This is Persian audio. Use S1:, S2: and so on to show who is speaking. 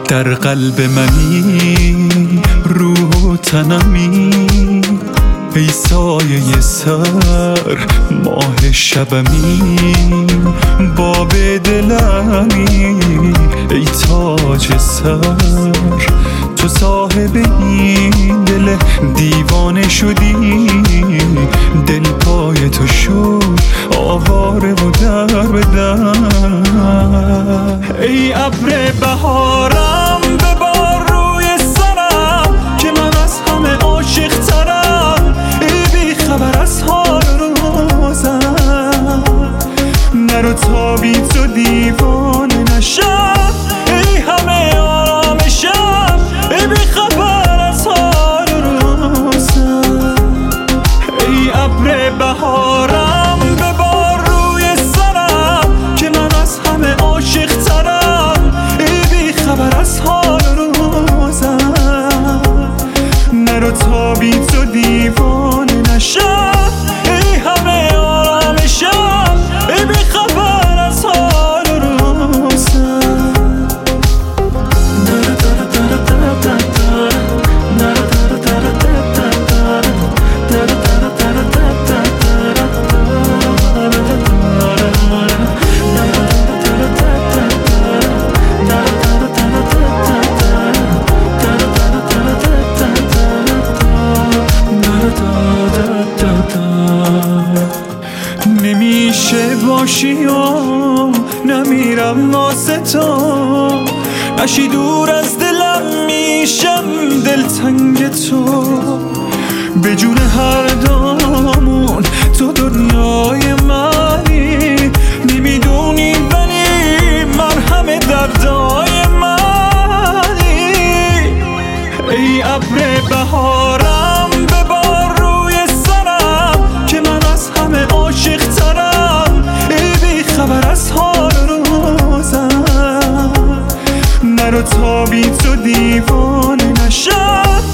S1: در قلب منی، روح و تنمی، ای سایه سر ماه شبمی، باب دلمی ای تاج سر. تو صاحب این دل دیوانه شدی، دل پای تو شد آواره و در به در. ای ابر بهارم ببار روی سرم که من از همه عاشق ترم، ای بی خبر از حال روزم، نرو تا بی تو دیوانه نشم، ای همه آرامشم، ای بی خبر از حال روزم. ای ابر بهارم ببار روی سرم که من از همه عاشق ترم، ای بی خبر از حال روزم، نرو تا بی تو دیوانه نشم، ای همه آرامشم، ای بی خبر از حال روزم. نمیشه باشی و نمیرم واسه تو، نشی دور از دلم میشم دلتنگ تو، به جون هر دامون تو دنیای منی، نمیدونی ولی مرهم دردای منی. ای ابر بهارم ببار روی سرم که من از همه عاشق ترم، ای بی خبر از حال روزم، نرو تا بی تو دیوانه نشم،